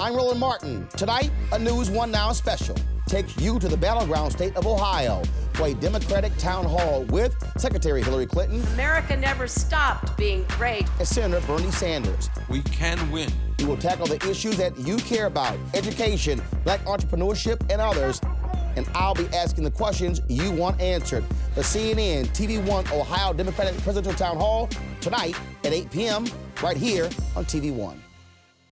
I'm Roland Martin. Tonight, a News One Now special takes you to the battleground state of Ohio for a Democratic town hall with Secretary Hillary Clinton. America never stopped being great. And Senator Bernie Sanders. We can win. We will tackle the issues that you care about, education, black entrepreneurship, and others. And I'll be asking the questions you want answered. The CNN TV1 Ohio Democratic Presidential Town Hall tonight at 8 p.m. right here on TV1.